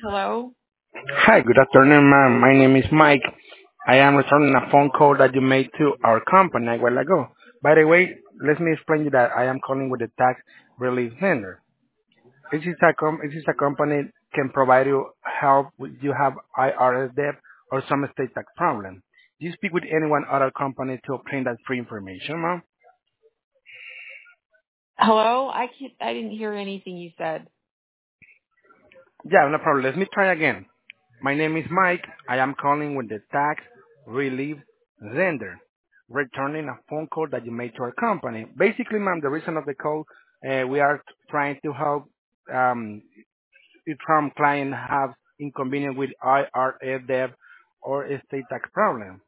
Hello? Hi, good afternoon, ma'am. My name is Mike. I am returning a phone call that you made to our company a while ago. By the way, let me explain you that I am calling with the tax relief center. This is a company can provide you help with you have IRS debt or some state tax problem. Do you speak with anyone other company to obtain that free information, ma'am? Hello? I didn't hear anything you said. Yeah, no problem. Let me try again. My name is Mike. I am calling with the tax relief lender, returning a phone call that you made to our company. Basically, ma'am, the reason of the call, we are trying to help um, if some client have inconvenience with IRS debt or estate tax problem.